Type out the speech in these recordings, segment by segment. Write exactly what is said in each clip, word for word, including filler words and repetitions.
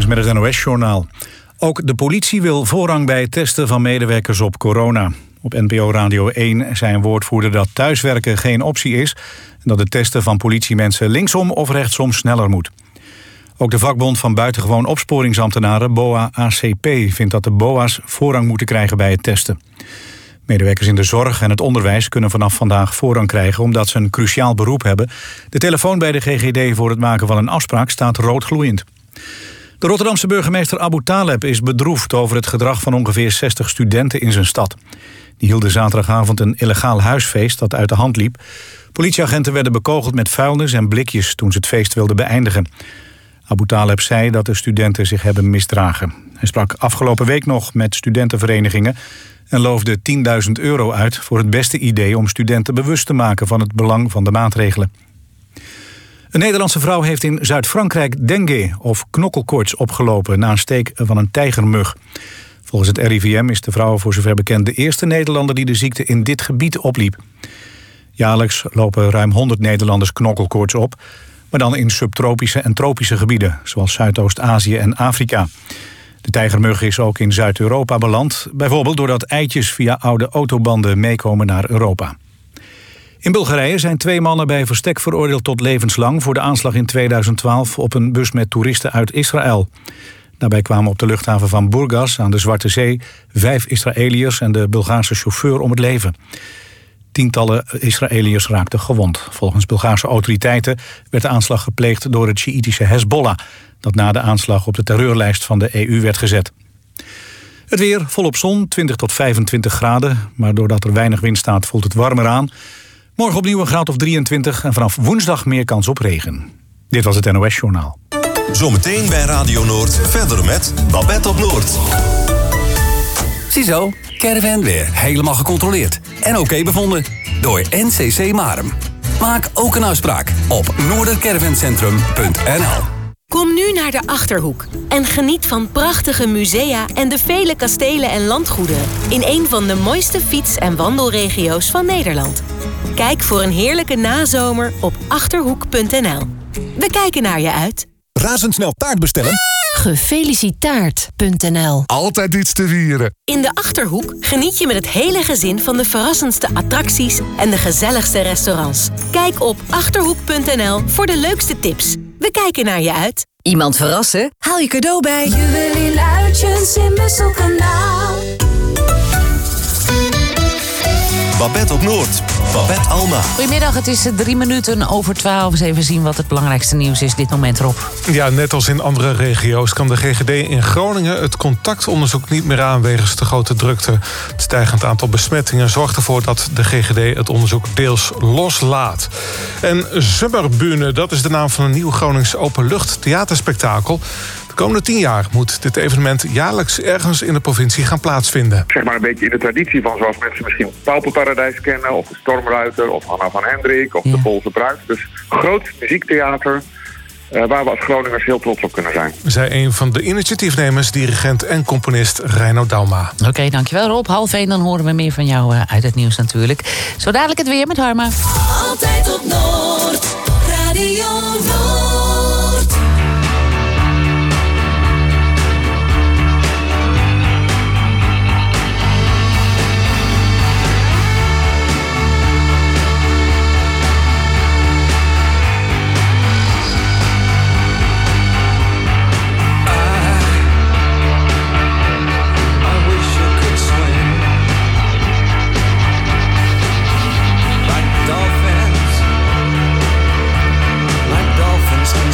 met het N O S-journaal. Ook de politie wil voorrang bij het testen van medewerkers op corona. Op N P O Radio één zei een woordvoerder dat thuiswerken geen optie is... en dat het testen van politiemensen linksom of rechtsom sneller moet. Ook de vakbond van buitengewoon opsporingsambtenaren, B O A A C P... vindt dat de B O A's voorrang moeten krijgen bij het testen. Medewerkers in de zorg en het onderwijs kunnen vanaf vandaag voorrang krijgen... omdat ze een cruciaal beroep hebben. De telefoon bij de G G D voor het maken van een afspraak staat roodgloeiend. De Rotterdamse burgemeester Abu Taleb is bedroefd over het gedrag van ongeveer zestig studenten in zijn stad. Die hielden zaterdagavond een illegaal huisfeest dat uit de hand liep. Politieagenten werden bekogeld met vuilnis en blikjes toen ze het feest wilden beëindigen. Abu Taleb zei dat de studenten zich hebben misdragen. Hij sprak afgelopen week nog met studentenverenigingen en loofde tienduizend euro uit voor het beste idee om studenten bewust te maken van het belang van de maatregelen. Een Nederlandse vrouw heeft in Zuid-Frankrijk dengue of knokkelkoorts opgelopen na een steek van een tijgermug. Volgens het R I V M is de vrouw voor zover bekend de eerste Nederlander die de ziekte in dit gebied opliep. Jaarlijks lopen ruim honderd Nederlanders knokkelkoorts op, maar dan in subtropische en tropische gebieden, zoals Zuidoost-Azië en Afrika. De tijgermug is ook in Zuid-Europa beland, bijvoorbeeld doordat eitjes via oude autobanden meekomen naar Europa. In Bulgarije zijn twee mannen bij verstek veroordeeld tot levenslang voor de aanslag in tweeduizend twaalf op een bus met toeristen uit Israël. Daarbij kwamen op de luchthaven van Burgas aan de Zwarte Zee vijf Israëliërs en de Bulgaarse chauffeur om het leven. Tientallen Israëliërs raakten gewond. Volgens Bulgaarse autoriteiten werd de aanslag gepleegd door het Sjiïtische Hezbollah, dat na de aanslag op de terreurlijst van de E U werd gezet. Het weer volop zon, twintig tot vijfentwintig graden, maar doordat er weinig wind staat voelt het warmer aan. Morgen opnieuw een graad of drieëntwintig en vanaf woensdag meer kans op regen. Dit was het N O S-journaal. Zometeen bij Radio Noord verder met Babette op Noord. Ziezo, caravan weer helemaal gecontroleerd en oké bevonden door N C C Marum. Maak ook een afspraak op noordercaravancentrum punt n l. Kom nu naar de Achterhoek en geniet van prachtige musea en de vele kastelen en landgoederen in een van de mooiste fiets- en wandelregio's van Nederland. Kijk voor een heerlijke nazomer op achterhoek punt n l. We kijken naar je uit. Razendsnel taart bestellen? Gefelicitaard punt n l. Altijd iets te vieren. In de Achterhoek geniet je met het hele gezin van de verrassendste attracties en de gezelligste restaurants. Kijk op achterhoek punt n l voor de leukste tips. We kijken naar je uit. Iemand verrassen? Haal je cadeau bij Juwelier Luitjens in Musselkanaal. Babette op Noord. Babette Alma. Goedemiddag, het is drie minuten over twaalf. Eens even zien wat het belangrijkste nieuws is dit moment, Rob. Ja, net als in andere regio's kan de G G D in Groningen het contactonderzoek niet meer aan wegens de grote drukte. Het stijgend aantal besmettingen zorgt ervoor dat de G G D het onderzoek deels loslaat. En Summerbühne, dat is de naam van een nieuw Gronings openlucht theaterspektakel. De komende tien jaar moet dit evenement jaarlijks ergens in de provincie gaan plaatsvinden. Zeg maar een beetje in de traditie van zoals mensen misschien Pauperparadijs kennen, of de Stormruiter, of Hanna van Hendrik, of ja. de Poolse Bruid. Dus groot muziektheater uh, waar we als Groningers heel trots op kunnen zijn. Zij een van de initiatiefnemers, dirigent en componist Reino Dauma. Oké, okay, dankjewel Rob. Half één, dan horen we meer van jou uh, uit het nieuws natuurlijk. Zo dadelijk het weer met Harma. Altijd op Noord, Radio Noord. Dolphins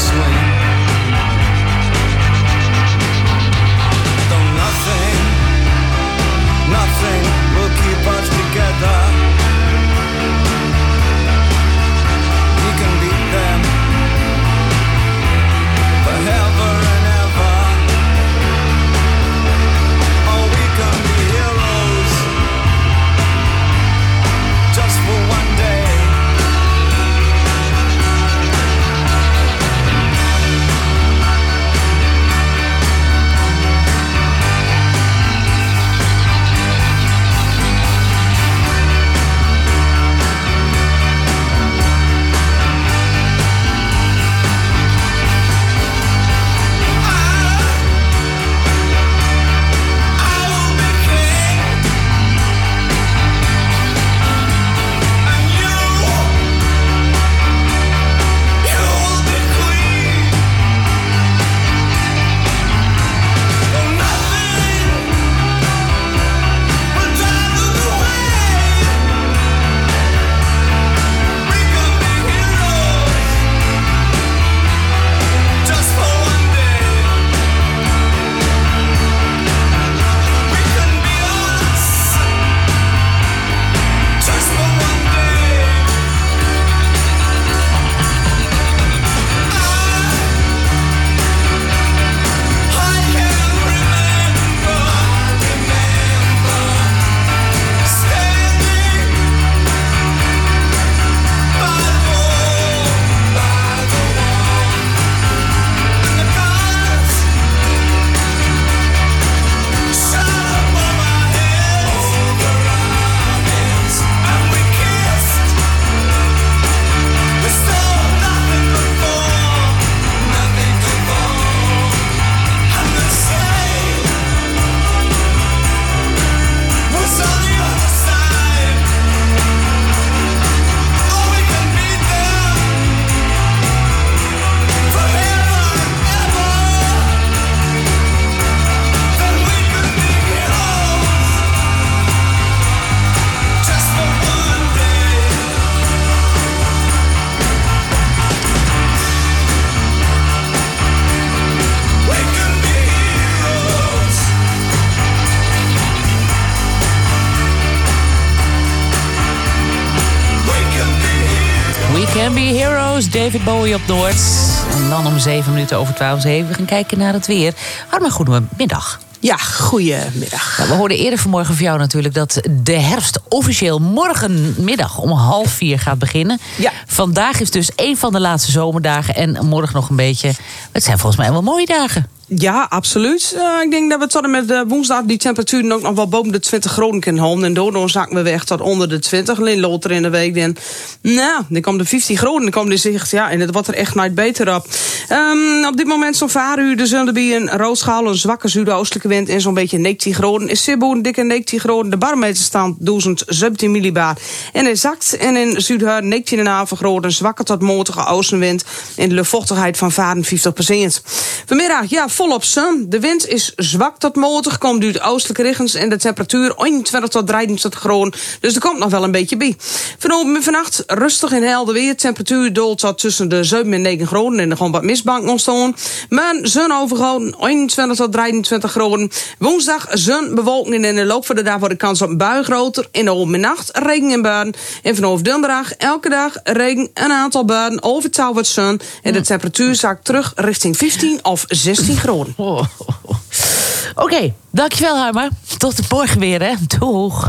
Can Be Heroes, David Bowie op Noord. En dan om zeven minuten over twaalf zeven. We gaan kijken naar het weer. Harma, goedemiddag. Ja, goedemiddag. Nou, we hoorden eerder vanmorgen van jou natuurlijk dat de herfst officieel morgenmiddag om half vier gaat beginnen. Ja. Vandaag is dus één van de laatste zomerdagen en morgen nog een beetje. Het zijn volgens mij wel mooie dagen. Ja, absoluut. Uh, ik denk dat we tot en met uh, woensdag die temperaturen ook nog wel boven de twintig graden kunnen houden. En daardoor zakken we weg tot onder de twintig. Alleen later in de week. En, nou, dan komt de vijftien graden. Dan komt de zicht. Ja, en het wordt er echt nooit beter op. Um, op dit moment zo'n vaaruur. Er zullen bij een roodschaal, een zwakke zuidoostelijke wind en zo'n beetje negentien graden. Is Sibbo een dikke negentien graden. De barometer staat duizend zeventien millibar. En hij zakt. En in Zuidhuid negentien komma vijf graden. Een zwakke tot matige oostenwind. En de luchtvochtigheid van vijfenvijftig procent. Vanmiddag, ja, volop zon. De wind is zwak tot matig, komt uit oostelijke richtings en de temperatuur eenentwintig tot drieëntwintig graden. Dus er komt nog wel een beetje bij. Vanavond en vannacht rustig en helder weer. Temperatuur daalt tot tussen de zeven en negen graden en er gewoon wat mistbank ontstaan. Maar zon overgehouden, eenentwintig tot drieëntwintig graden. Woensdag zon, bewolking en in de loop van de dag wordt de kans op een bui groter. In de avond en nacht regen en buien. En vanaf donderdag elke dag regen, een aantal buien, overtal wat zon. En de temperatuur zakt terug richting vijftien of zestien graden. Oh. Oké, okay, dankjewel Harma. Tot de morgen weer, hè. Doeg.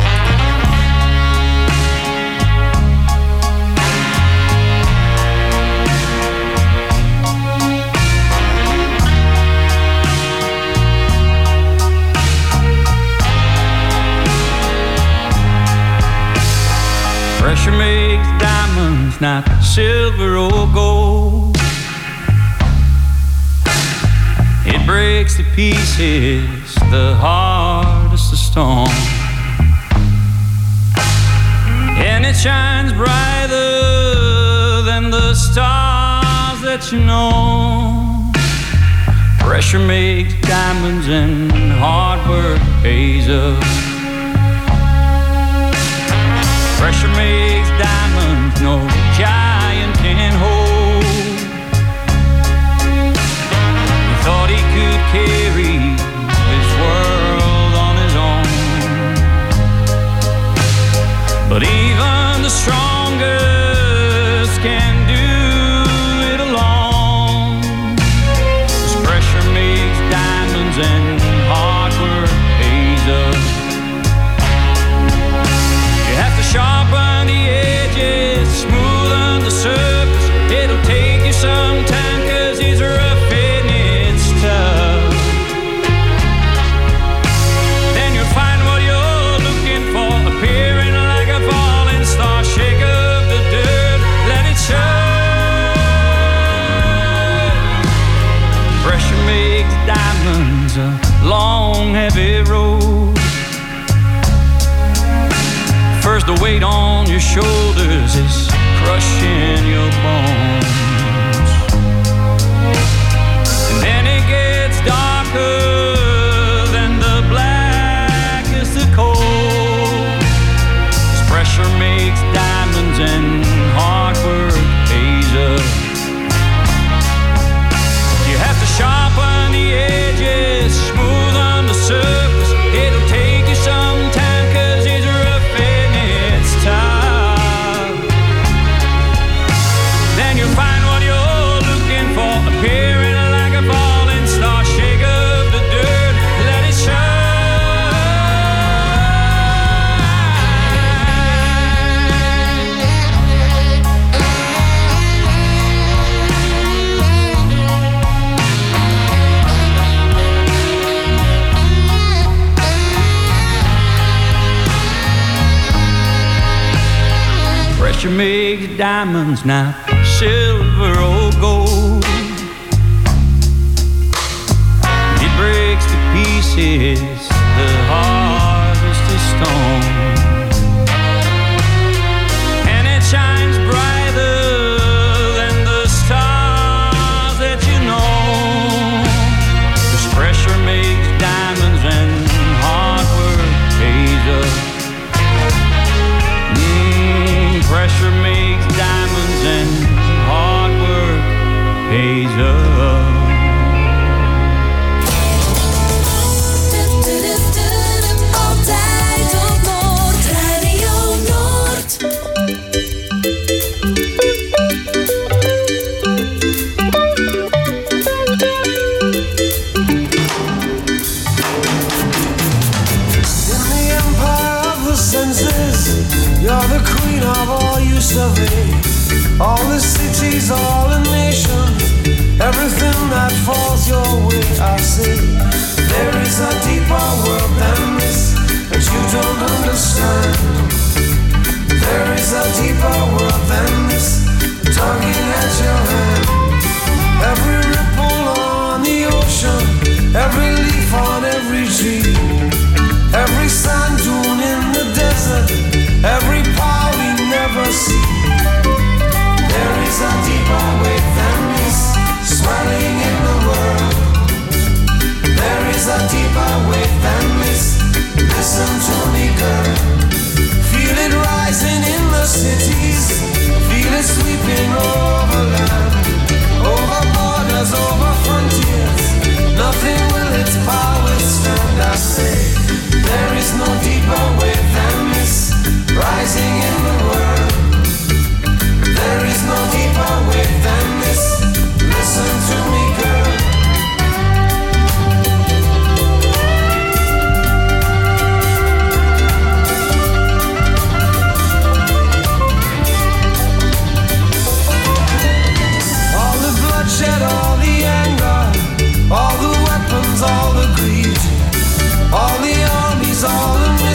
Pressure makes diamonds, not silver or gold. It breaks to pieces the hardest of stone, and it shines brighter than the stars that you know. Pressure makes diamonds and hard work pays up. Pressure makes diamonds no giant can hold. Thought he could carry his world on his own, but even the strongest can do it alone. 'Cause pressure makes diamonds and hard work pays up. You have to sharpen the edges, smoothen the surface. It'll take you some time 'cause it's rough. Then you'll find what you're looking for, appearing like a falling star. Shake up the dirt, let it show. Pressure makes diamonds a long, heavy road. First the weight on your shoulders is crushing your bones. Darker than the blackest of coal. 'Cause pressure makes diamonds and hard work pays up. You have to sharpen the edges, smoothen the surface. It'll take you some time 'cause it's rough and it's tough. Then you'll find what you're looking for, appearing like a falling star. Shake up the dirt, let it show. Pressure makes diamonds, not silver or gold. It breaks to pieces the hardest of stone, and it shines brighter than the stars that you know. 'Cause pressure makes diamonds and hard work pays up. Mm, pressure makes diamonds and hard work pays up.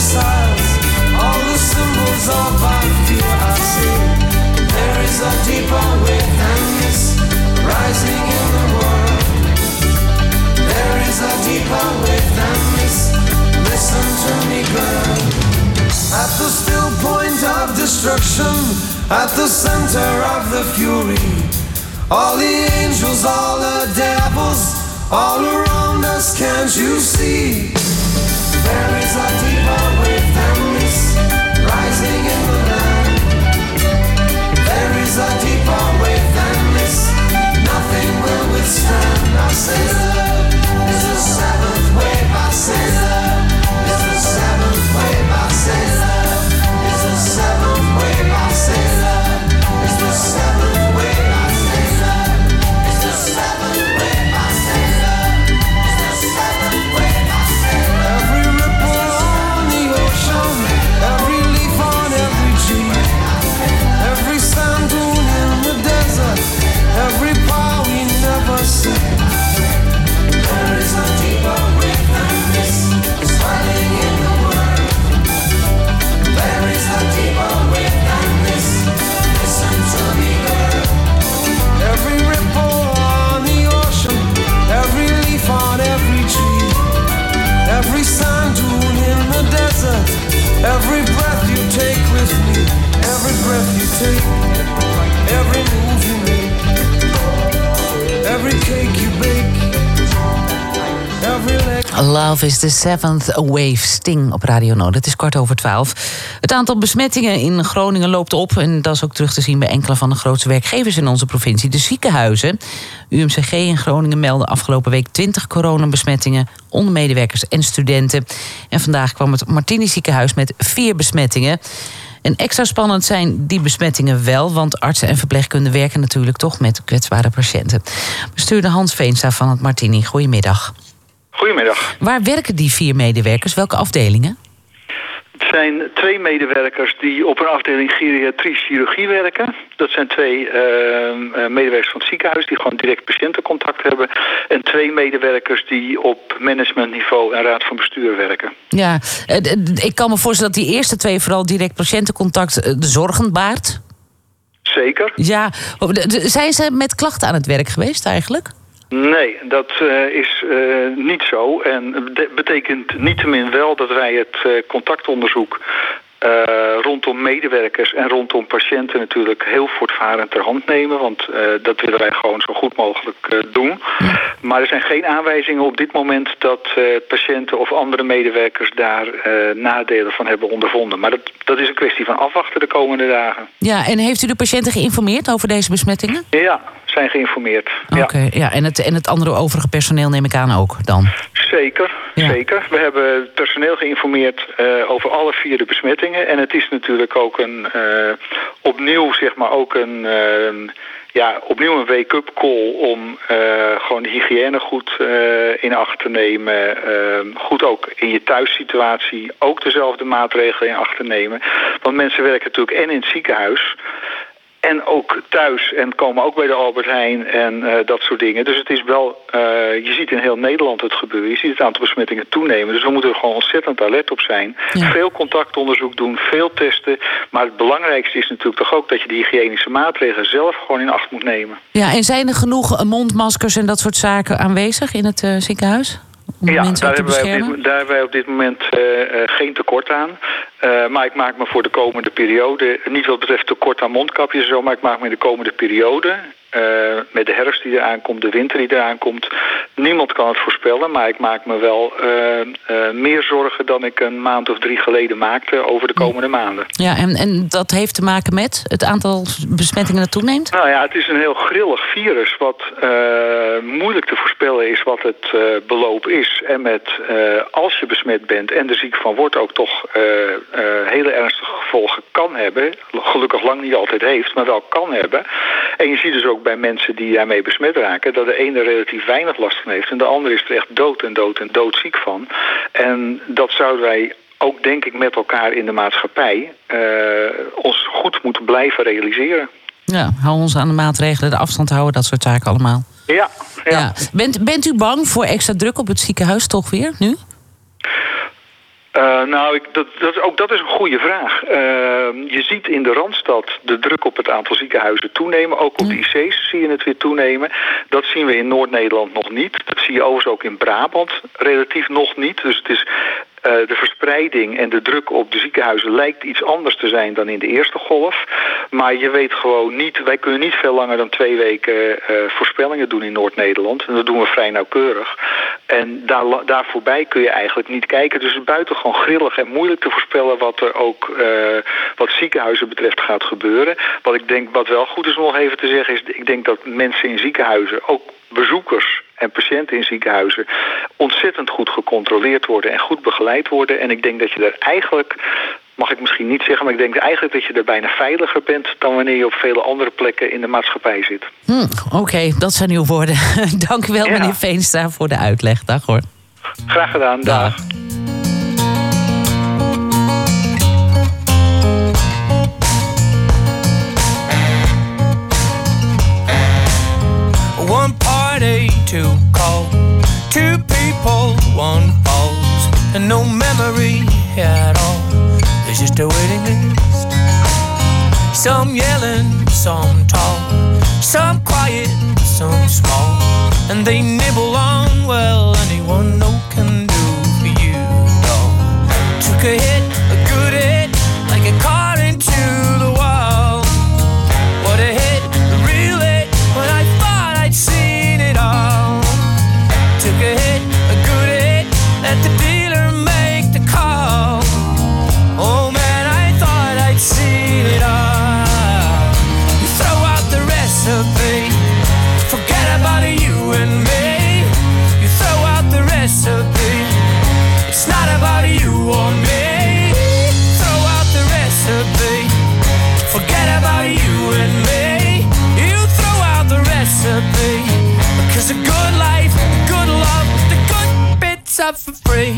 missiles, all the symbols of our fear. I say there is a deeper wave than this rising in the world. There is a deeper wave than this. Listen to me, girl. At the still point of destruction, at the center of the fury, all the angels, all the devils, all around us, can't you see? There is a deeper wave than this rising in the land. There is a deeper wave than this. Nothing will withstand. I say love is the seventh wave. I say love is the seventh wave. I say love is the seventh wave. I say love is the seventh wave. I say love is the seventh wave. I say love is the seventh wave. I say love. Every ripple on the ocean, every leaf on every tree, every sand dune in the desert, every power we never see. There is a deeper wave than this swelling in the world. There is a deeper wave than this. Listen to me, girl. Every ripple on the ocean, every leaf on every tree, every sand dune in the desert, every breath you take with me, every breath you take, every move you make, every cake you bake, every leg. Love is the seventh wave, Sting op Radio Noord. Het is kwart over twaalf. Het aantal besmettingen in Groningen loopt op. En dat is ook terug te zien bij enkele van de grootste werkgevers in onze provincie. De ziekenhuizen. U M C G in Groningen meldde afgelopen week twintig coronabesmettingen onder medewerkers en studenten. En vandaag kwam het Martini ziekenhuis met vier besmettingen. En extra spannend zijn die besmettingen wel, want artsen en verpleegkundigen werken natuurlijk toch met kwetsbare patiënten. Bestuurder Hans Veenstra van het Martini, goedemiddag. Goedemiddag. Waar werken die vier medewerkers? Welke afdelingen? Het zijn twee medewerkers die op een afdeling geriatrie-chirurgie werken. Dat zijn twee uh, medewerkers van het ziekenhuis die gewoon direct patiëntencontact hebben. En twee medewerkers die op managementniveau en raad van bestuur werken. Ja, ik kan me voorstellen dat die eerste twee vooral direct patiëntencontact zorgend baart. Zeker. Ja, zijn ze met klachten aan het werk geweest eigenlijk? Nee, dat uh, is uh, niet zo. En dat betekent niettemin wel dat wij het uh, contactonderzoek uh, rondom medewerkers en rondom patiënten natuurlijk heel voortvarend ter hand nemen. Want uh, dat willen wij gewoon zo goed mogelijk uh, doen. Maar er zijn geen aanwijzingen op dit moment dat uh, patiënten of andere medewerkers daar uh, nadelen van hebben ondervonden. Maar dat, dat is een kwestie van afwachten de komende dagen. Ja, en heeft u de patiënten geïnformeerd over deze besmettingen? Ja, zijn geïnformeerd. Oké, okay, ja. ja. En, het, en het andere overige personeel neem ik aan ook dan? Zeker, ja. zeker. We hebben het personeel geïnformeerd uh, over alle vier de besmettingen. En het is natuurlijk ook een uh, opnieuw, zeg maar, ook een... Uh, Ja, opnieuw een wake-up call om uh, gewoon de hygiëne goed uh, in acht te nemen. Uh, goed ook in je thuissituatie ook dezelfde maatregelen in acht te nemen. Want mensen werken natuurlijk en in het ziekenhuis en ook thuis en komen ook bij de Albert Heijn en uh, dat soort dingen. Dus het is wel, uh, je ziet in heel Nederland het gebeuren. Je ziet het aantal besmettingen toenemen. Dus we moeten er gewoon ontzettend alert op zijn. Ja. Veel contactonderzoek doen, veel testen. Maar het belangrijkste is natuurlijk toch ook dat je de hygiënische maatregelen zelf gewoon in acht moet nemen. Ja, en zijn er genoeg mondmaskers en dat soort zaken aanwezig in het uh, ziekenhuis? Ja, daar hebben, wij op dit, daar hebben wij op dit moment uh, uh, geen tekort aan. Uh, maar ik maak me voor de komende periode, niet wat betreft tekort aan mondkapjes en zo, maar ik maak me in de komende periode, uh, met de herfst die eraan komt, de winter die eraan komt, niemand kan het voorspellen, maar ik maak me wel uh, uh, meer zorgen dan ik een maand of drie geleden maakte over de komende maanden. Ja, en, en dat heeft te maken met het aantal besmettingen dat toeneemt? Nou ja, het is een heel grillig virus wat uh, moeilijk te voorspellen is wat het uh, beloop is. En met, uh, als je besmet bent en er ziek van wordt, ook toch uh, uh, hele ernstige gevolgen kan hebben. Gelukkig lang niet altijd heeft, maar wel kan hebben. En je ziet dus ook bij mensen die daarmee besmet raken, dat de ene relatief weinig last van heeft en de andere is er echt dood en dood en doodziek van. En dat zouden wij ook, denk ik, met elkaar in de maatschappij uh, ons goed moeten blijven realiseren. Ja, hou ons aan de maatregelen, de afstand houden, dat soort zaken allemaal. Ja. ja. ja. Bent, bent u bang voor extra druk op het ziekenhuis toch weer, nu? Uh, nou, ik, dat, dat, ook dat is een goede vraag. Uh, je ziet in de Randstad de druk op het aantal ziekenhuizen toenemen. Ook op de I C's zie je het weer toenemen. Dat zien we in Noord-Nederland nog niet. Dat zie je overigens ook in Brabant relatief nog niet. Dus het is... Uh, de verspreiding en de druk op de ziekenhuizen lijkt iets anders te zijn dan in de eerste golf. Maar je weet gewoon niet, wij kunnen niet veel langer dan twee weken uh, voorspellingen doen in Noord-Nederland. En dat doen we vrij nauwkeurig. En daar, daar voorbij kun je eigenlijk niet kijken. Dus het is buitengewoon grillig en moeilijk te voorspellen wat er ook uh, wat ziekenhuizen betreft gaat gebeuren. Wat ik denk, wat wel goed is om nog even te zeggen, is ik denk dat mensen in ziekenhuizen, ook bezoekers en patiënten in ziekenhuizen, ontzettend goed gecontroleerd worden en goed begeleid worden. En ik denk dat je er eigenlijk, mag ik misschien niet zeggen, maar ik denk eigenlijk dat je er bijna veiliger bent dan wanneer je op vele andere plekken in de maatschappij zit. Hmm, Oké, okay, dat zijn uw woorden. Dank u wel, ja. Meneer Veenstra, voor de uitleg. Dag hoor. Graag gedaan, dag. dag. One party to call, two people, one pause, and no memory at all. There's just a waiting list. Some yelling, some tall, some quiet, some small, and they nibble on, well, anyone no can do for you, dog. Took a hit, a good hit, like a car into the wall. What a hit, a real hit, when I thought I'd seen it all. Took a hit, a good hit, let the dealer make the call. Oh man, I thought I'd seen it all. You throw out the recipe, forget about you and me. You throw out the recipe, it's not about you or me. Throw out the recipe, forget about you and me. You throw out the recipe, because a good life, a good love, the good bits are for free.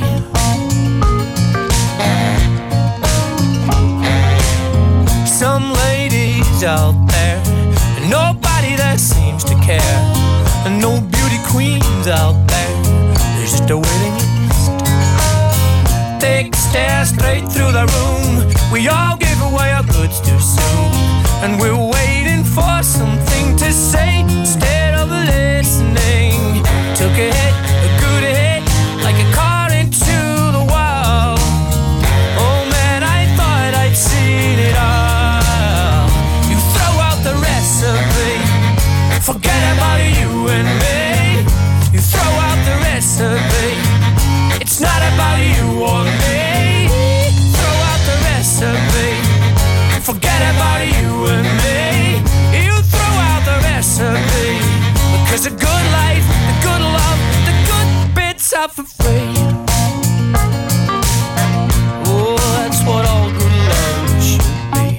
Some ladies out there, and nobody that seems to care, and no beauty queens out there, there's just a waiting list. Take a stare straight through the room, we all give away our goods too soon, and we're waiting for something to say instead of listening. Took a hit, a good hit, like a car into the wall. Oh man, I thought I'd seen it all. You throw out the recipe, forget about you and me. You throw out the recipe, it's not about you or me. Throw out the recipe, forget about you and me. You throw out the recipe, because a good life, the good love, the good bits are for free. Oh, that's what all good love should be.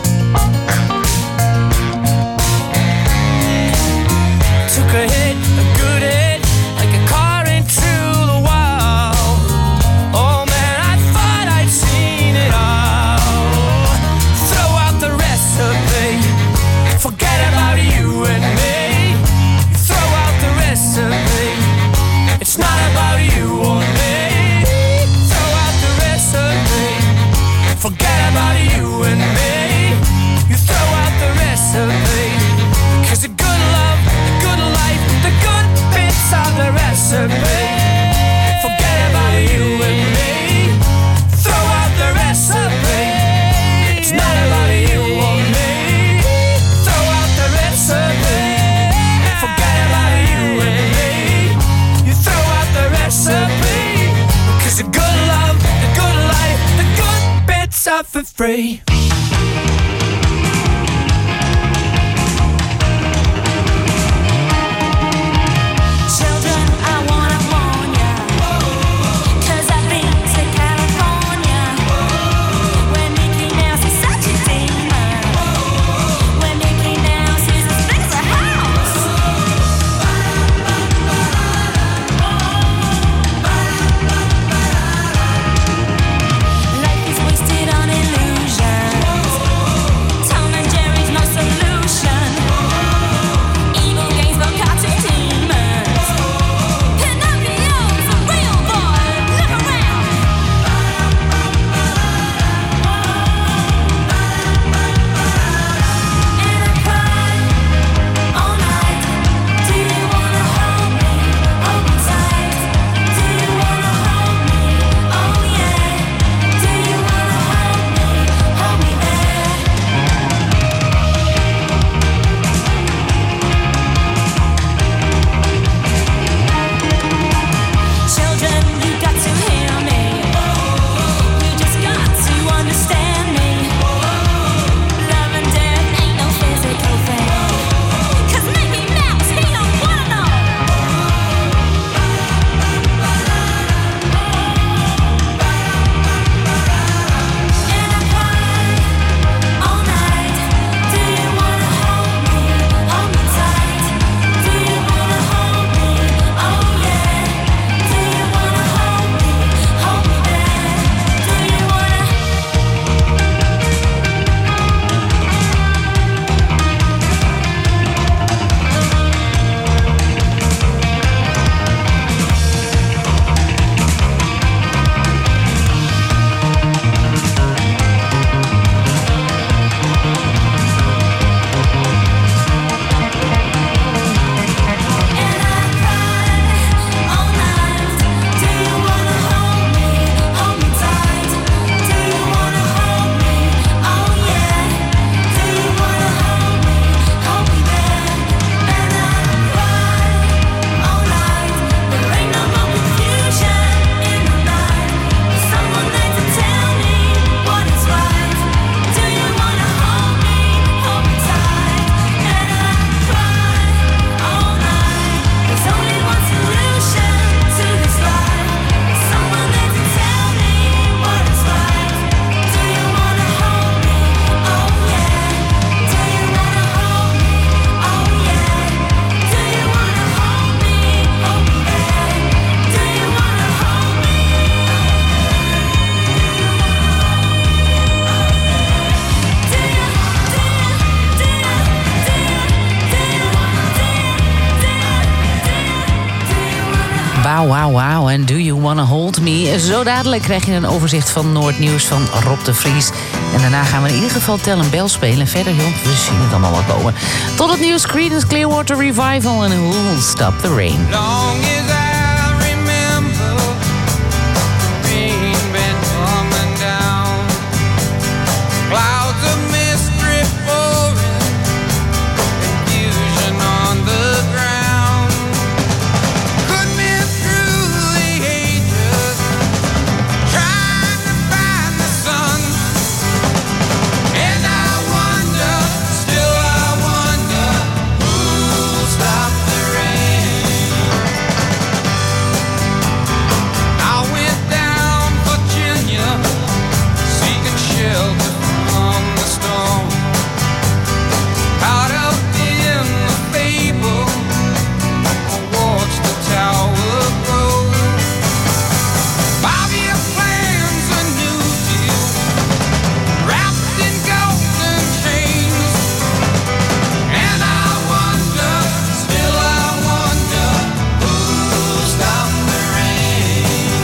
Took a hit, a good hit, like a car into the wall. Oh man, I thought I'd seen it all. Throw out the recipe, forget about you and me. You throw out the recipe, it's not about you or me. Throw out the recipe, forget about you and me. You throw out the recipe, because the good love, the good life, the good bits of the recipe. Forget about you and me. Throw out the recipe, it's not about you or me. Throw out the recipe, forget about you and me. You throw out the recipe, because the good love, the good life, the good bits are for free. Children, I wanna warn ya, 'cause I've been to California, where Mickey Mouse is such a demon, where Mickey Mouse is as big as a house. Life is wasted on illusion. Wauw, wauw, wauw. En do you wanna hold me? Zo dadelijk krijg je een overzicht van Noordnieuws van Rob de Vries. En daarna gaan we in ieder geval Tel een Bel spelen. En verder, joh, we zien het allemaal wel komen. Tot het nieuws, Creedence Clearwater Revival en Who Will Stop the Rain. Long as I remember, the rain been coming down. Clouds of mist drip pouring, confusion on the ground. Could be through the ages, trying to find the sun. And I wonder, still I wonder, who'll stop the rain? I went down Virginia, seeking shelter from the storm. Caught up in the fable, I watched the tower grow. Five-year plans, a new deal, wrapped in golden chains. And I wonder, still I wonder, who'll stop the rain?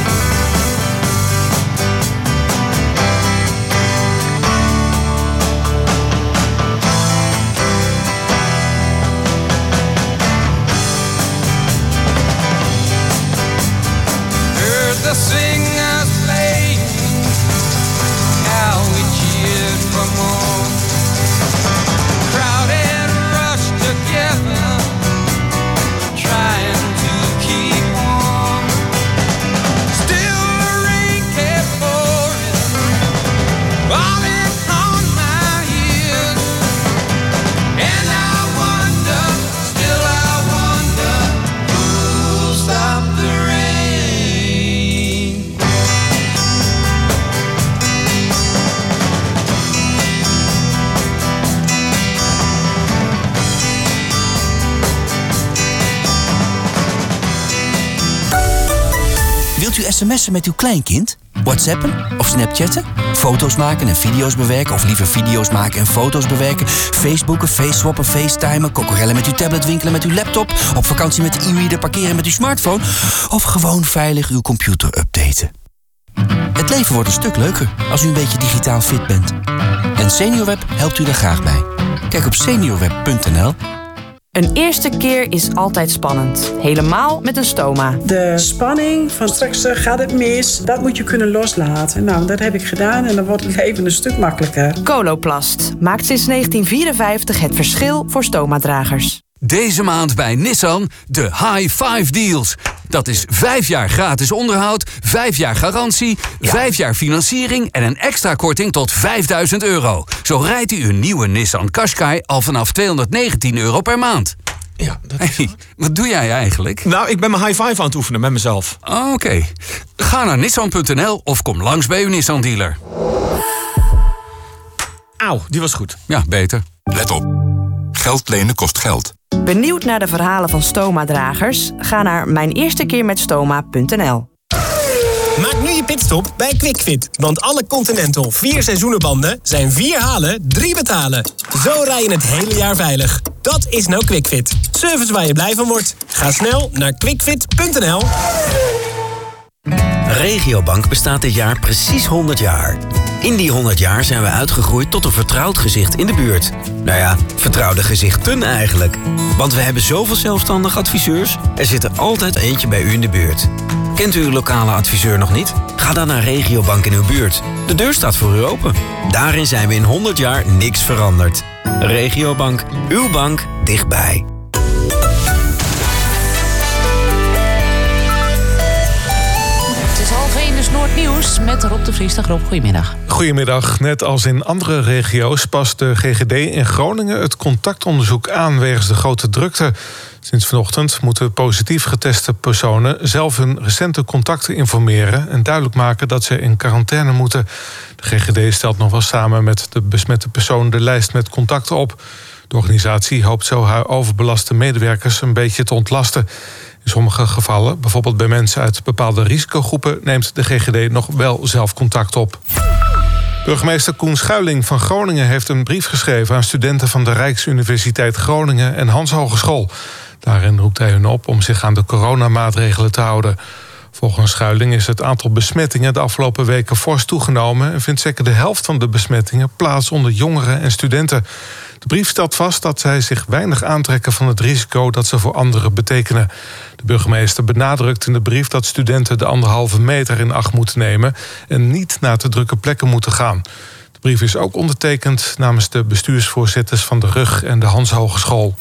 Heard the singers playing, how we cheered for more. Crowd had rushed together, trying to keep warm. Still the rain kept pouring, falling on my ears. And I wonder, still I wonder, who'll stop the rain? Wilt u sms'en met uw kleinkind? WhatsAppen of Snapchatten? Foto's maken en video's bewerken of liever video's maken en foto's bewerken? Facebooken, faceswappen, facetimen, kokorellen met uw tablet, winkelen met uw laptop, op vakantie met de e-reader, parkeren met uw smartphone of gewoon veilig uw computer updaten? Het leven wordt een stuk leuker als u een beetje digitaal fit bent. En SeniorWeb helpt u daar graag bij. Kijk op seniorweb punt n l. Een eerste keer is altijd spannend. Helemaal met een stoma. De spanning van straks uh, gaat het mis, dat moet je kunnen loslaten. Nou, dat heb ik gedaan en dan wordt het leven een stuk makkelijker. Coloplast maakt sinds negentien vierenvijftig het verschil voor stomadragers. Deze maand bij Nissan de High Five Deals. Dat is vijf jaar gratis onderhoud, vijf jaar garantie, vijf jaar financiering en een extra korting tot vijfduizend euro. Zo rijdt u een nieuwe Nissan Qashqai al vanaf tweehonderdnegentien euro per maand. Ja, dat is hey, wat doe jij eigenlijk? Nou, ik ben mijn high five aan het oefenen met mezelf. Oké. Okay. Ga naar nissan punt n l of kom langs bij uw Nissan dealer. Auw, die was goed. Ja, beter. Let op. Geld lenen kost geld. Benieuwd naar de verhalen van stomadragers? Ga naar mijn eerste keer met stoma punt n l. Maak nu je pitstop bij QuickFit. Want alle Continental vier seizoenenbanden zijn vier halen, drie betalen. Zo rij je het hele jaar veilig. Dat is nou QuickFit. Service waar je blij van wordt. Ga snel naar quickfit punt n l. Regiobank bestaat dit jaar precies honderd jaar. In die honderd jaar zijn we uitgegroeid tot een vertrouwd gezicht in de buurt. Nou ja, vertrouwde gezichten eigenlijk. Want we hebben zoveel zelfstandige adviseurs. Er zit er altijd eentje bij u in de buurt. Kent u uw lokale adviseur nog niet? Ga dan naar Regiobank in uw buurt. De deur staat voor u open. Daarin zijn we in honderd jaar niks veranderd. Regiobank, uw bank dichtbij. Noordnieuws met Rob de Vries. Dag Rob, goedemiddag. Goedemiddag. Net als in andere regio's past de G G D in Groningen het contactonderzoek aan wegens de grote drukte. Sinds vanochtend moeten positief geteste personen zelf hun recente contacten informeren en duidelijk maken dat ze in quarantaine moeten. De G G D stelt nog wel samen met de besmette persoon de lijst met contacten op. De organisatie hoopt zo haar overbelaste medewerkers een beetje te ontlasten. In sommige gevallen, bijvoorbeeld bij mensen uit bepaalde risicogroepen, neemt de G G D nog wel zelf contact op. Burgemeester Koen Schuiling van Groningen heeft een brief geschreven aan studenten van de Rijksuniversiteit Groningen en Hans Hogeschool. Daarin roept hij hun op om zich aan de coronamaatregelen te houden. Volgens Schuiling is het aantal besmettingen de afgelopen weken fors toegenomen en vindt zeker de helft van de besmettingen plaats onder jongeren en studenten. De brief stelt vast dat zij zich weinig aantrekken van het risico dat ze voor anderen betekenen. De burgemeester benadrukt in de brief dat studenten de anderhalve meter in acht moeten nemen en niet naar te drukke plekken moeten gaan. De brief is ook ondertekend namens de bestuursvoorzitters van de Rug en de Hans Hogeschool.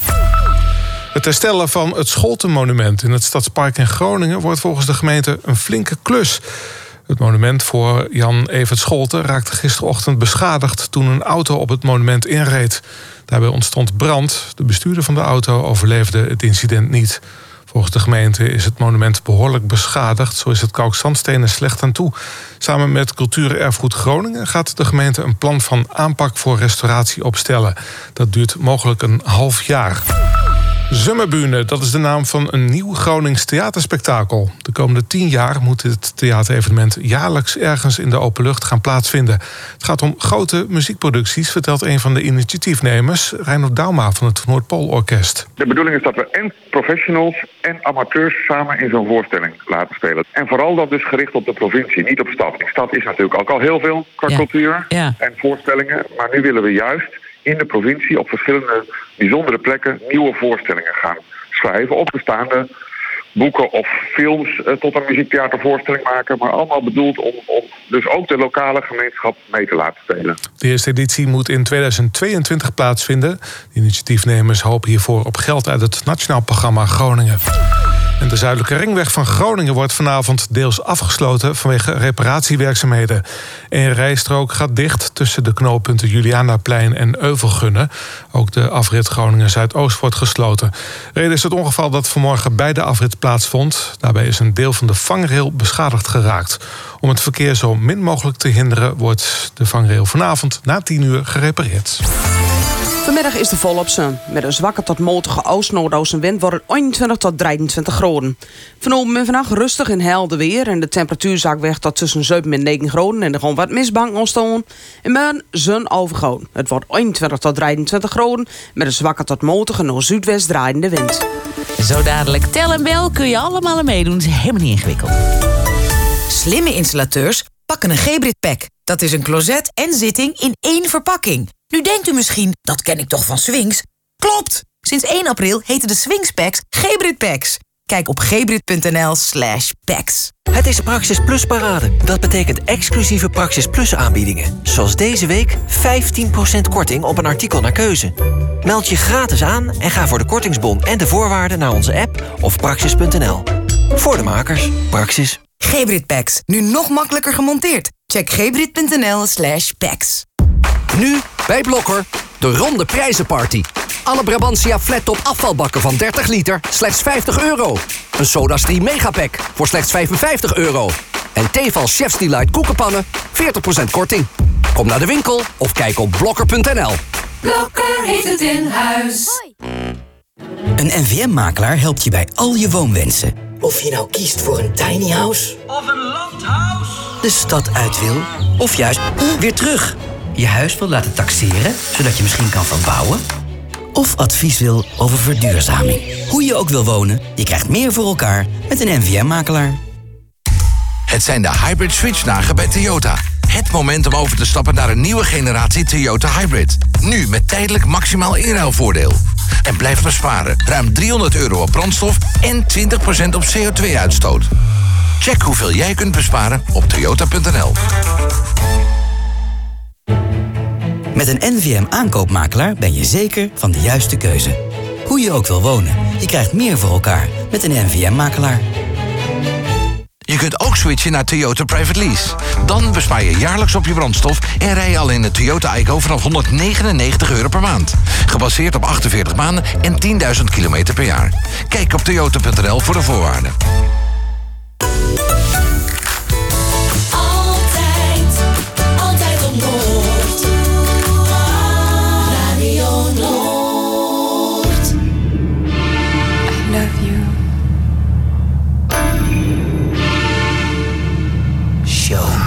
Het herstellen van het Scholtenmonument in het Stadspark in Groningen wordt volgens de gemeente een flinke klus. Het monument voor Jan Evert Scholten raakte gisterochtend beschadigd toen een auto op het monument inreed. Daarbij ontstond brand. De bestuurder van de auto overleefde het incident niet. Volgens de gemeente is het monument behoorlijk beschadigd. Zo is het kalkzandstenen slecht aan toe. Samen met Cultuurerfgoed Groningen gaat de gemeente een plan van aanpak voor restauratie opstellen. Dat duurt mogelijk een half jaar. Zomerbühne, dat is de naam van een nieuw Gronings theaterspektakel. De komende tien jaar moet dit theaterevenement jaarlijks ergens in de open lucht gaan plaatsvinden. Het gaat om grote muziekproducties, vertelt een van de initiatiefnemers, Reinoud Dauma van het Noordpoolorkest. De bedoeling is dat we en professionals en amateurs samen in zo'n voorstelling laten spelen. En vooral dat dus gericht op de provincie, niet op stad. In stad is natuurlijk ook al heel veel qua Ja. cultuur Ja. en voorstellingen. Maar nu willen we juist in de provincie op verschillende bijzondere plekken nieuwe voorstellingen gaan schrijven. Of bestaande boeken of films eh, tot een muziektheatervoorstelling maken. Maar allemaal bedoeld om, om dus ook de lokale gemeenschap mee te laten spelen. De eerste editie moet in tweeduizend tweeëntwintig plaatsvinden. De initiatiefnemers hopen hiervoor op geld uit het Nationaal Programma Groningen. En de zuidelijke ringweg van Groningen wordt vanavond deels afgesloten vanwege reparatiewerkzaamheden. Een rijstrook gaat dicht tussen de knooppunten Julianaplein en Euvelgunne. Ook de afrit Groningen-Zuidoost wordt gesloten. Reden is het ongeval dat vanmorgen bij de afrit plaatsvond. Daarbij is een deel van de vangrail beschadigd geraakt. Om het verkeer zo min mogelijk te hinderen wordt de vangrail vanavond na tien uur gerepareerd. Vanmiddag is de volop zon. Met een zwakke tot matige oost-noordoostenwind wordt het eenentwintig tot drieëntwintig graden. Vanavond en vannacht rustig en helder weer. En de temperatuur zakt weg tot tussen zeven en negen graden. En er gewoon wat mistbank ontstaan. En morgen zon overgoon. Het wordt eenentwintig tot drieëntwintig graden. Met een zwakke tot matige naar zuidwest draaiende wind. Zo dadelijk tel en bel kun je allemaal aan meedoen. Het is helemaal niet ingewikkeld. Slimme installateurs pakken een Gebrit Pack. Dat is een closet en zitting in één verpakking. Nu denkt u misschien, dat ken ik toch van Swings? Klopt! Sinds één april heten de Swings Packs Gebrit Packs. Kijk op gebrit.nl slash packs. Het is Praxis Plus parade. Dat betekent exclusieve Praxis Plus aanbiedingen. Zoals deze week vijftien procent korting op een artikel naar keuze. Meld je gratis aan en ga voor de kortingsbon en de voorwaarden naar onze app of praxis punt n l. Voor de makers, Praxis. Gebrit Packs, nu nog makkelijker gemonteerd. Check gebrit.nl slash packs. Nu bij Blokker de ronde prijzenparty. Alle Brabantia Flattop afvalbakken van dertig liter, slechts vijftig euro. Een SodaStream Megapack voor slechts vijfenvijftig euro. En Tefal Chef's Delight koekenpannen, veertig procent korting. Kom naar de winkel of kijk op blokker punt n l. Blokker heeft het in huis. Een N V M-makelaar helpt je bij al je woonwensen. Of je nou kiest voor een tiny house, Of een landhuis. de stad uit wil, of juist weer terug. Je huis wil laten taxeren, zodat je misschien kan verbouwen. Of advies wil over verduurzaming. Hoe je ook wil wonen, je krijgt meer voor elkaar met een N V M-makelaar. Het zijn de Hybrid Switch-dagen bij Toyota. Het moment om over te stappen naar een nieuwe generatie Toyota Hybrid. Nu met tijdelijk maximaal inruilvoordeel. En blijf besparen. Ruim driehonderd euro op brandstof en twintig procent op C O twee uitstoot. Check hoeveel jij kunt besparen op toyota punt n l. Met een N V M-aankoopmakelaar ben je zeker van de juiste keuze. Hoe je ook wil wonen, je krijgt meer voor elkaar met een N V M-makelaar. Je kunt ook switchen naar Toyota Private Lease. Dan bespaar je jaarlijks op je brandstof en rij je al in de Toyota Igo vanaf honderdnegenennegentig euro per maand. Gebaseerd op achtenveertig maanden en tienduizend kilometer per jaar. Kijk op toyota punt n l voor de voorwaarden. Altijd, altijd op Noord. Radio Noord. I love you. Show me.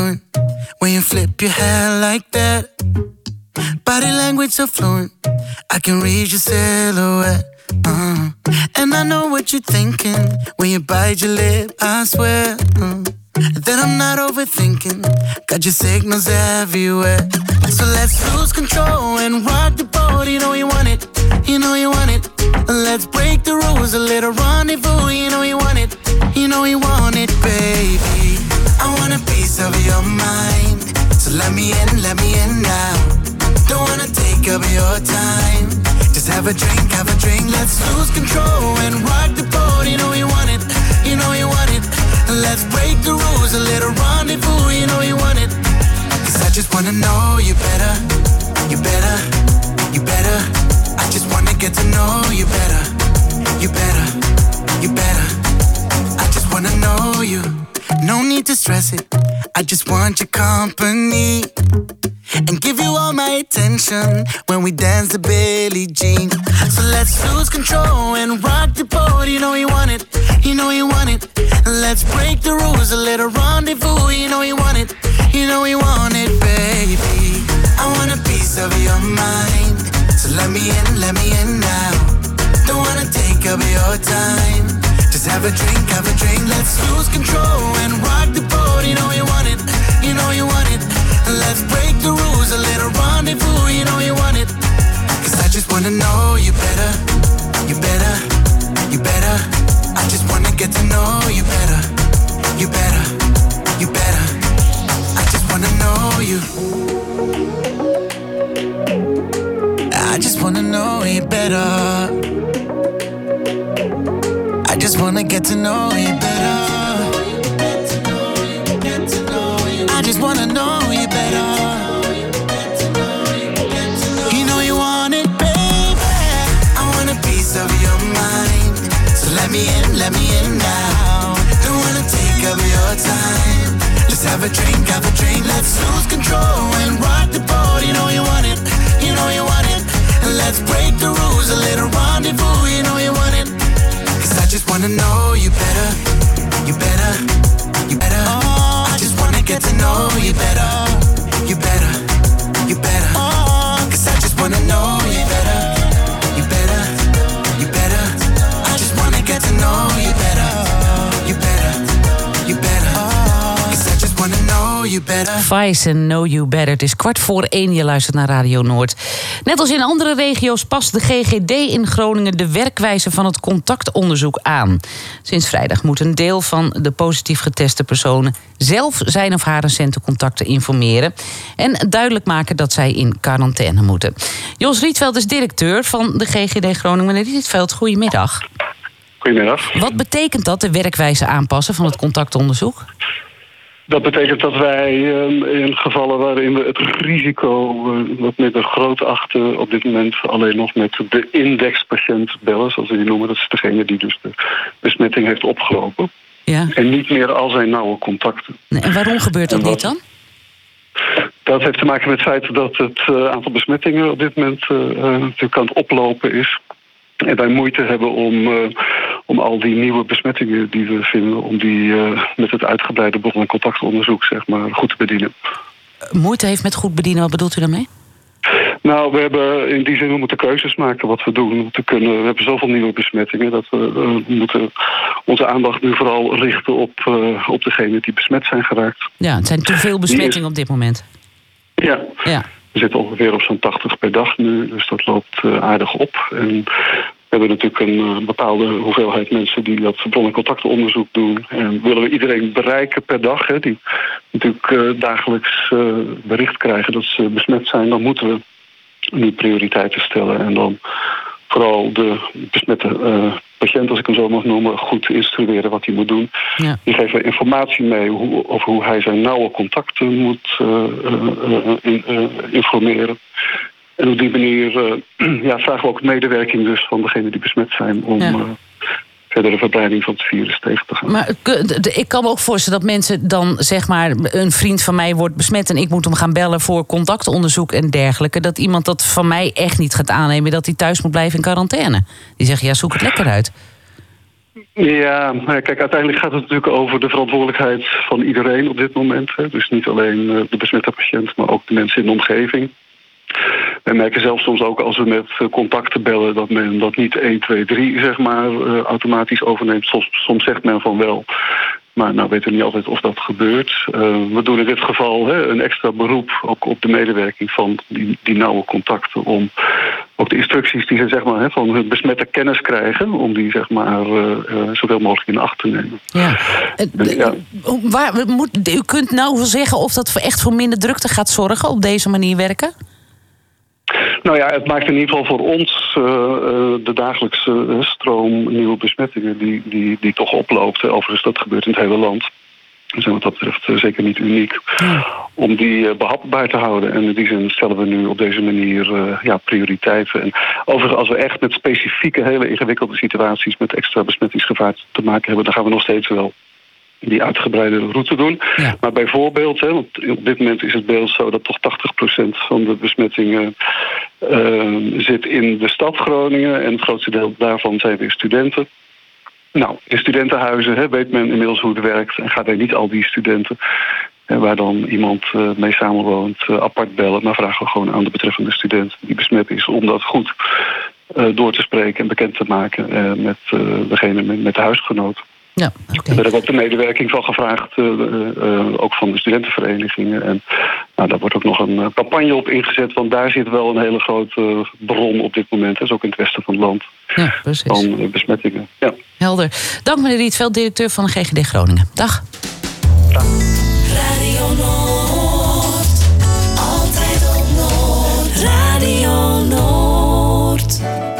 fluent. When you flip your hair like that. Body language so fluent. I can read your silhouette. Uh, and I know what you're thinking when you bite your lip, I swear uh, that I'm not overthinking. Got your signals everywhere. So let's lose control and rock the boat. You know you want it, you know you want it. Let's break the rules, a little rendezvous. You know you want it, you know you want it, baby. I want a piece of your mind. So let me in, let me in now. Don't wanna take up your time. Just have a drink, have a drink. Let's lose control and rock the boat. You know you want it, you know you want it. Let's break the rules, a little rendezvous. You know you want it. Cause I just wanna know you better, you better, you better. I just wanna get to know you better, you better, you better. I just wanna know you. No need to stress it. I just want your company. And give you all my attention when we dance to Billie Jean. So let's lose control and rock the boat. You know you want it, you know you want it. Let's break the rules, a little rendezvous. You know you want it, you know you want it, baby. I want a piece of your mind. So let me in, let me in now. Don't wanna take up your time. Just have a drink, have a drink. Let's lose control and rock the boat. You know you want it, you know you want it. Let's break the rules, a little rendezvous. You know you want it. Cause I just wanna know you better, you better, you better. I just wanna get to know you better, you better, you better. I just wanna know you. I just wanna know you better. I just wanna get to know you better. I just wanna know you better. You know you want it, baby. I want a piece of your mind. So let me in, let me in now. Don't wanna take up your time. Let's have a drink, have a drink. Let's lose control and rock the boat. You know you want it, you know you want it. And let's break the rules, a little rendezvous. You know you want it. Cause I just wanna know you better, you better, you better. Oh, I just wanna get to know you better, you better, you better. Oh, cause I just wanna know you better, you better, you better. I just wanna get to know you better, you better, you better. Cause I just wanna know you better. Vice and Know You Better. Het is kwart voor één, je luistert naar Radio Noord. Net als in andere regio's past de G G D in Groningen de werkwijze van het contactonderzoek aan. Sinds vrijdag moet een deel van de positief geteste personen zelf zijn of haar recente contacten informeren en duidelijk maken dat zij in quarantaine moeten. Jos Rietveld is directeur van de G G D Groningen. Meneer Rietveld, goedemiddag. Goedemiddag. Wat betekent dat, de werkwijze aanpassen van het contactonderzoek? Dat betekent dat wij in gevallen waarin we het risico wat minder groot achten, op dit moment alleen nog met de indexpatiënt bellen, zoals we die noemen. Dat is degene die dus de besmetting heeft opgelopen. Ja. En niet meer al zijn nauwe contacten. En waarom gebeurt dat niet dan? Dat heeft te maken met het feit dat het aantal besmettingen op dit moment uh, natuurlijk aan het oplopen is. En wij moeite hebben om, uh, om al die nieuwe besmettingen die we vinden, om die uh, met het uitgebreide bron- en contactonderzoek zeg maar, goed te bedienen. Moeite heeft met goed bedienen, wat bedoelt u daarmee? Nou, we hebben in die zin, we moeten keuzes maken wat we doen. Te kunnen, we hebben zoveel nieuwe besmettingen dat we uh, moeten onze aandacht nu vooral richten op, uh, op degenen die besmet zijn geraakt. Ja, het zijn te veel besmettingen is... op dit moment. Ja. ja. We zitten ongeveer op zo'n tachtig per dag nu, dus dat loopt uh, aardig op. En we hebben natuurlijk een uh, bepaalde hoeveelheid mensen die dat bron- en contactonderzoek doen. En willen we iedereen bereiken per dag, hè, die natuurlijk uh, dagelijks uh, bericht krijgen dat ze besmet zijn, dan moeten we nu prioriteiten stellen. En dan vooral de besmette uh, patiënt, als ik hem zo mag noemen, goed instrueren wat hij moet doen. Ja. Die geven informatie mee hoe, over hoe hij zijn nauwe contacten moet uh, uh, in, uh, informeren. En op die manier uh, ja, vragen we ook medewerking dus van degenen die besmet zijn om ja. uh, verdere verbreiding van het virus tegen te gaan. Maar ik kan me ook voorstellen dat mensen dan, zeg maar, een vriend van mij wordt besmet en ik moet hem gaan bellen voor contactonderzoek en dergelijke, dat iemand dat van mij echt niet gaat aannemen, dat hij thuis moet blijven in quarantaine. Die zegt, ja, zoek het lekker uit. Ja, maar kijk, uiteindelijk gaat het natuurlijk over de verantwoordelijkheid van iedereen op dit moment. Hè. Dus niet alleen uh, de besmette patiënt, maar ook de mensen in de omgeving. Wij merken zelfs soms ook als we met uh, contacten bellen dat men dat niet één, twee, drie zeg maar uh, automatisch overneemt. Soms, soms zegt men van wel. Maar nou weten we niet altijd of dat gebeurt. Uh, we doen in dit geval hè, een extra beroep ook op de medewerking van die, die nauwe contacten. Om ook de instructies die ze zeg maar, hè, van hun besmette kennis krijgen, om die zeg maar, uh, uh, zoveel mogelijk in acht te nemen. Ja. Uh, ja. Waar, moet, u kunt nou wel zeggen of dat echt voor minder drukte gaat zorgen op deze manier werken? Nou ja, het maakt in ieder geval voor ons uh, uh, de dagelijkse uh, stroom nieuwe besmettingen die, die, die toch oploopt. Overigens, dat gebeurt in het hele land. We zijn wat dat betreft uh, zeker niet uniek. Ja. Om die uh, behapbaar te houden. En in die zin stellen we nu op deze manier uh, ja, prioriteiten. En overigens, als we echt met specifieke, hele ingewikkelde situaties met extra besmettingsgevaar te maken hebben, dan gaan we nog steeds wel die uitgebreide route doen. Ja. Maar bijvoorbeeld, hè, want op dit moment is het beeld zo dat toch tachtig procent van de besmettingen uh, zit in de stad Groningen. En het grootste deel daarvan zijn weer studenten. Nou, in studentenhuizen hè, weet men inmiddels hoe het werkt. En gaat er niet al die studenten, hè, waar dan iemand uh, mee samenwoont, uh, apart bellen. Maar vragen we gewoon aan de betreffende student die besmet is om dat goed uh, door te spreken en bekend te maken uh, met uh, degene met, met de huisgenoot. Ja, okay. Daar hebben we ook de medewerking van gevraagd, uh, uh, ook van de studentenverenigingen. En nou, daar wordt ook nog een uh, campagne op ingezet, want daar zit wel een hele grote uh, bron op dit moment. Dat is ook in het westen van het land. Ja, precies. Van uh, besmettingen. Ja. Helder. Dank meneer Rietveld, directeur van de G G D Groningen. Dag. Dag. Radio Noord, altijd op Noord. Radio Noord.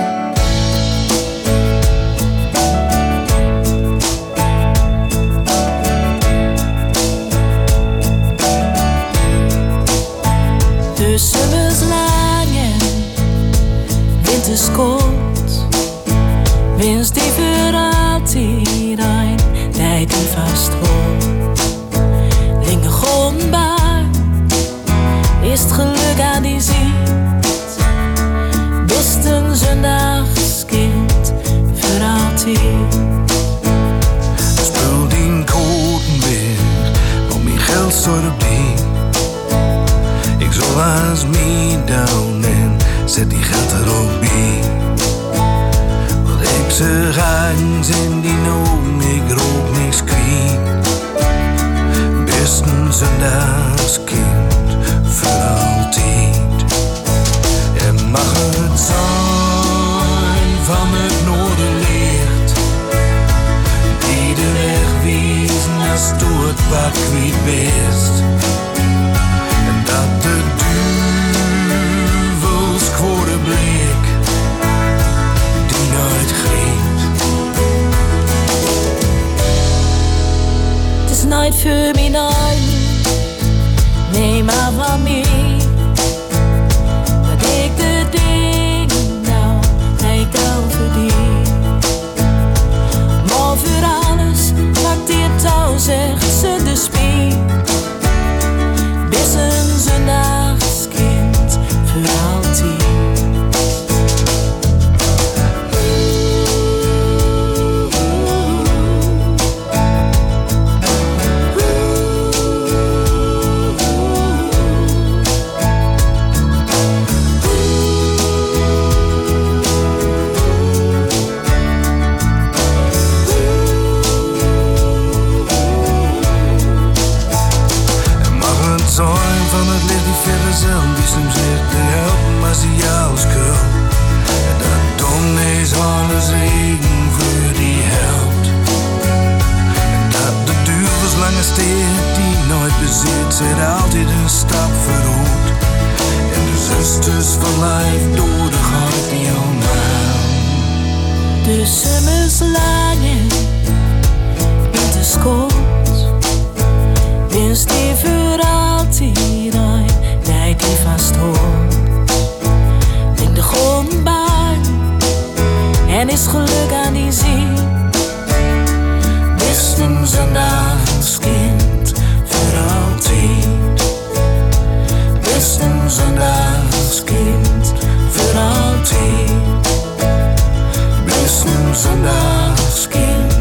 De zomers lang en winters kort. Winst die voor altijd een tijd die vast wordt. Linge grondbaar is het geluk aan die ziet. Best een zondagskind voor altijd. Spul die koten weer, om mijn geld soort op die. Ik zal als me down en zet die geld er ook bij. Wat ik ze gaan zijn die noem, ik rook niks kwijt. Best een zondagskind voor altijd. En mag het zijn van het noorderlicht, die de weg wijst naar stoot wat kwijt best. Dat de duvels kwade blik die nooit greep. Het is nooit voor mij nooit, nee maar van mij. Dat ik de dingen nou, ik dan verdien. Maar voor alles maakt die het touw zegt ze de spie. Best een zondagskind voor altijd. Zijn van het licht die verre zon, die soms ligt te helpen, maar zie jou als kul. En dat dom is alles regen voor die helpt. En dat de duvels lange steert die nooit bezit, zit altijd een stap vooruit. En de zusters van life door de hart die omhouden. De zomers lang en winters kort. Winst die voor altijd een tijd die vast hoort. Denk de grondbaan en is geluk aan die zee. Best een zondagskind voor altijd. Best een zondagskind voor altijd. Best een zondagskind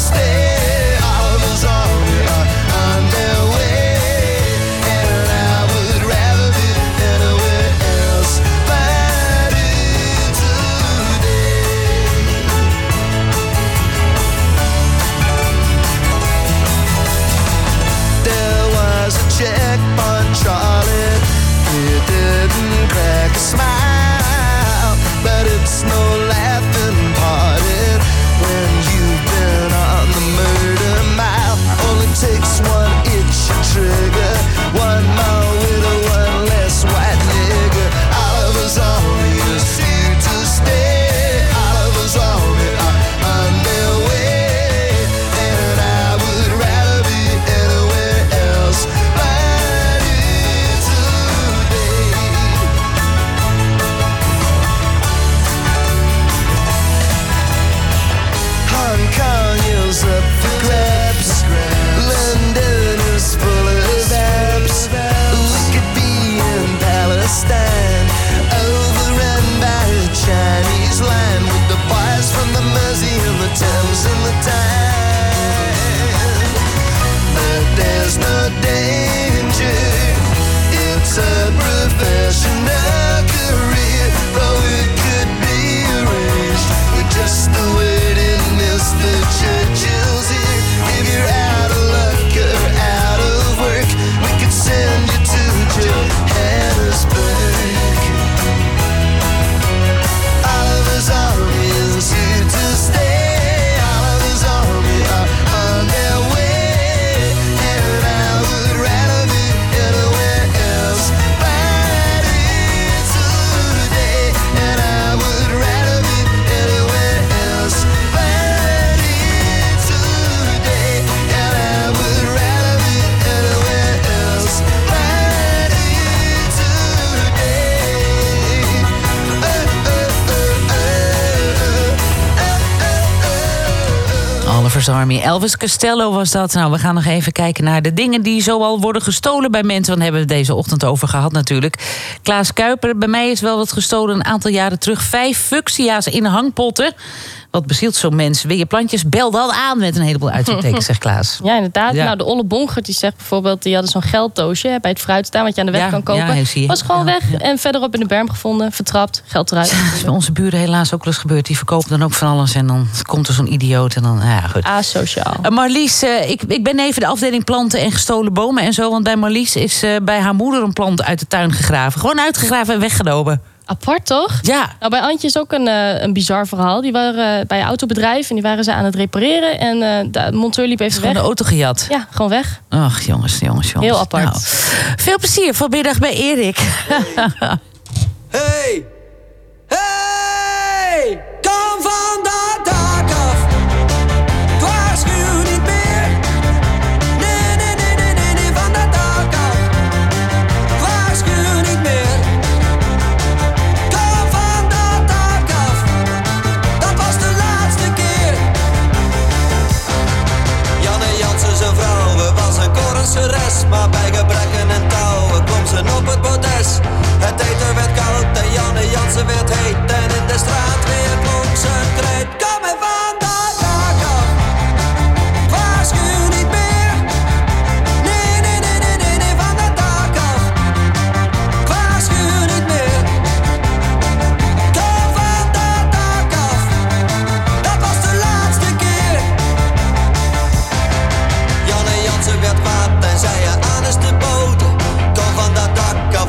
stay. All of us are on their way, and I would rather be anywhere else but here today. There was a checkpoint, Charlie. He didn't crack a smile, but it's no laughing party when you've been on the murder mile. Only takes one itch trigger, one more widow, one less white nigger. All of us all need a seat to stay. All of us all are on their way, and I would rather be anywhere else but here today. Hong Kong is up for grabs. London is full of abs. We could be in Palestine, overrun by a Chinese line with the boys from the Mersey and the Thames and the Tyne. But there's no danger. It's a professional career, though it could be arranged with just the waiting Mister Churchill's here. If you're out of luck or out of work, we could send you to Johannesburg. All of us army is here to stay. All of us army are on their way, and I would rather be anywhere else but here today. And I would rather be anywhere else but here today. And I would rather be anywhere else but here today. Oliver's Army. Elvis Costello was dat. Nou, we gaan nog even kijken naar de dingen die zoal worden gestolen bij mensen. Want daar hebben we het deze ochtend over gehad natuurlijk. Klaas Kuiper, bij mij is wel wat gestolen een aantal jaren terug. Vijf fuchsia's in hangpotten. Wat bezielt zo'n mens? Wil je plantjes? Bel dan aan met een heleboel uitroeptekens, zegt Klaas. Ja, inderdaad. Ja. Nou, de Olle Bongert die zegt bijvoorbeeld... die hadden zo'n gelddoosje hè, bij het fruit staan... wat je aan de weg Ja, kan kopen. ja, zie je. Was gewoon Ja, weg ja. en verderop in de berm gevonden. Vertrapt, geld eruit. Dat is bij onze buren helaas ook wel eens gebeurd. Die verkopen dan ook van alles en dan komt er zo'n idioot. En dan, nou ja, goed. Asociaal. Uh, Marlies, uh, ik, ik ben even de afdeling planten en gestolen bomen en zo. Want bij Marlies is uh, bij haar moeder een plant uit de tuin gegraven. Gewoon uitgegraven en weggenomen. Apart, toch? Ja. Nou, bij Antje is ook een, uh, een bizar verhaal. Die waren uh, bij een autobedrijf en die waren ze aan het repareren. En uh, de monteur liep even Is weg. gewoon de auto gejat. Ja, gewoon weg. Ach, jongens, jongens, jongens. Heel apart. Nou, veel plezier vanmiddag bij Erik. Hey! Hey! Kom van dat dak af! Ik waarschuw niet meer! Nee, nee, nee, nee, nee, nee, van dat dak af! Ik waarschuw niet meer! Kom van dat dak af! Dat was de laatste keer! Janne Jansen zijn vrouw was een Korrenseres, maar bij gebrek en touwen klom ze op het bordes. Het eten werd koud en Janne Jansen werd heet. En in de straat weer klonk zijn kreet. Kom me van dat dak af. Waarschuw niet meer. Nee, nee, nee, nee, nee, nee, van dat dak af. Waarschuw niet meer. Kom van dat dak af. Dat was de laatste keer. Janne Jansen werd kwaad en zei je aan is de boten. Kom van dat dak af.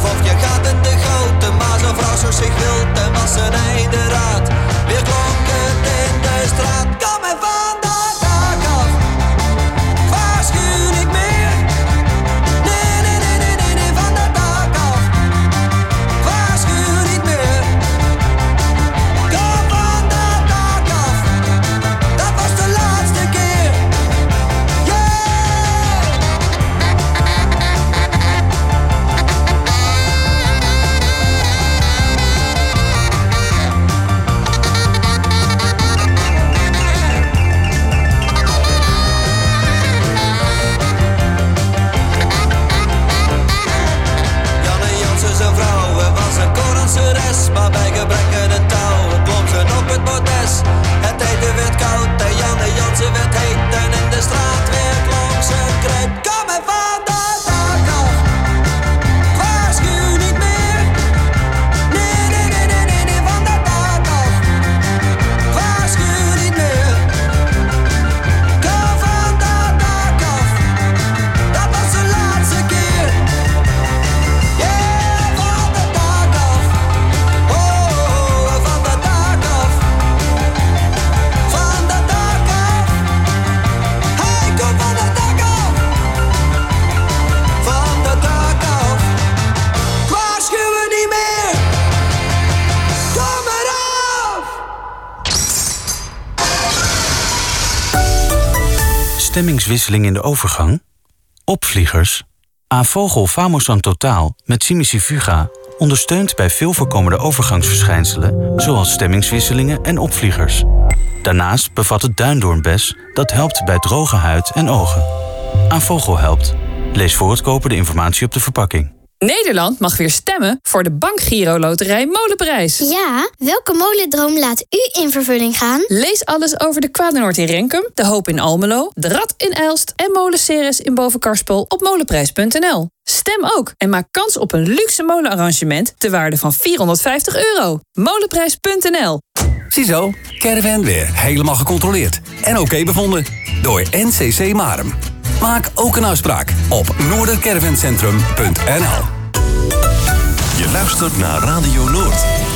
stemmingswisseling in de overgang? Opvliegers. A-Vogel Famosan Totaal met Simicifuga ondersteunt bij veel voorkomende overgangsverschijnselen, zoals stemmingswisselingen en opvliegers. Daarnaast bevat het duindoornbes, dat helpt bij droge huid en ogen. A-Vogel helpt. Lees voor het kopen de informatie op de verpakking. Nederland mag weer stemmen voor de Bank Giro Loterij Molenprijs. Ja, welke molendroom laat u in vervulling gaan? Lees alles over de Kwaadnoord in Renkum, de Hoop in Almelo, de Rad in Elst en Molen Ceres in Bovenkarspel op molenprijs punt n l. Stem ook en maak kans op een luxe molenarrangement ter waarde van vierhonderdvijftig euro. molenprijs punt n l. Ziezo, caravan weer helemaal gecontroleerd en oké bevonden door N C C Marum. Maak ook een afspraak op noordercaravancentrum punt n l. Je luistert naar Radio Noord.